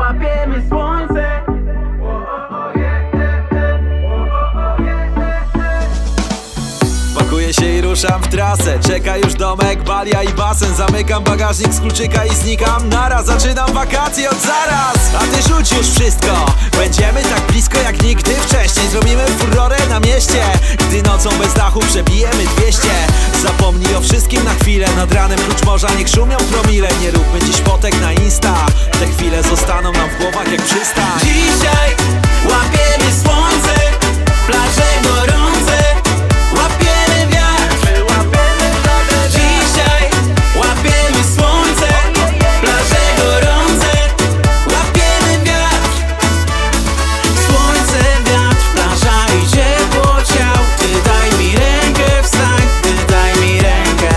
łapiemy słońce. Pakuję się i ruszam w trasę. Czeka już domek, balia i basen. Zamykam bagażnik z kluczyka i znikam naraz. Zaczynam wakacje od zaraz. A ty rzuć już wszystko. Będziemy tak blisko jak nigdy wcześniej. Zrobimy furorę na mieście, gdy nocą bez dachu przebijemy 200. Zapomnij o wszystkim na chwilę. Nad ranem prócz morza niech szumią promile. Nie róbmy dziś fotek na Insta. Te chwile zostaną nam w głowach jak przystań. Dzisiaj łapiemy słońce, plaże gorące, łapiemy wiatr. Dzisiaj łapiemy słońce, plaże gorące, łapiemy wiatr. Słońce, wiatr, plaża i ciepło ciał. Ty daj mi rękę, wstań, ty daj mi rękę.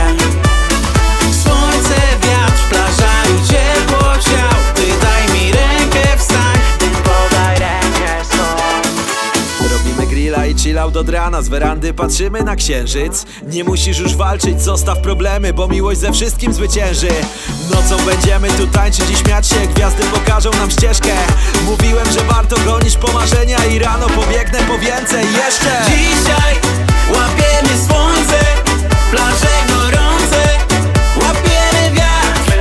Słońce, wiatr, plaża i ciepło ciał. Ty daj mi rękę, wstań, ty podaj rękę swą. Robimy grilla i chillout od rana. Z werandy patrzymy na księżyc. Nie musisz już walczyć, zostaw problemy, bo miłość ze wszystkim zwycięży. Nocą będziemy tu tańczyć i śmiać się. Gwiazdy pokażą nam ścieżkę. Mówiłem, że warto gonić po marzenia i rano pobiegnę po więcej jeszcze. Dzisiaj łapiemy słońce, plaże gorące, łapiemy wiatr.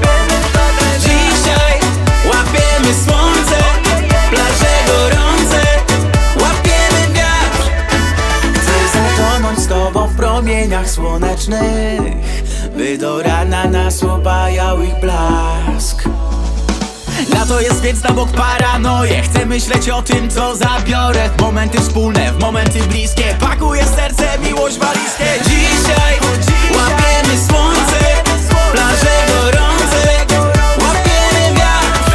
Dzisiaj łapiemy słońce, plaże gorące, łapiemy wiatr. Chcę zatonąć z tobą w promieniach słonecznych, by do rana nas opajał ich blask. Lato jest, więc na bok paranoję. Chcę myśleć o tym, co zabiorę. W momenty wspólne, w momenty bliskie. Pakuję serce, miłość walizkę. Dzisiaj łapiemy słońce, plaże gorące, łapiemy wiatr.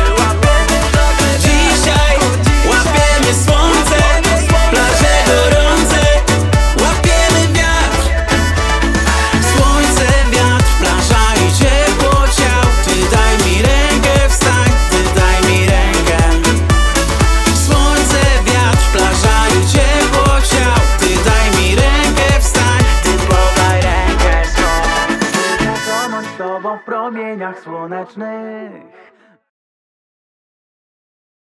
Dzisiaj łapiemy słońce, plaże gorące, łapiemy wiatr. Słońce, wiatr, plaża i ciepło ciał. Ty daj mi rękę, wstań, ty daj mi rękę. Słońce, wiatr, plaża i ciepło ciał. Ty daj mi rękę, wstań, ty podaj rękę swą. Chcę zatonąć z tobą w promieniach słonecznych.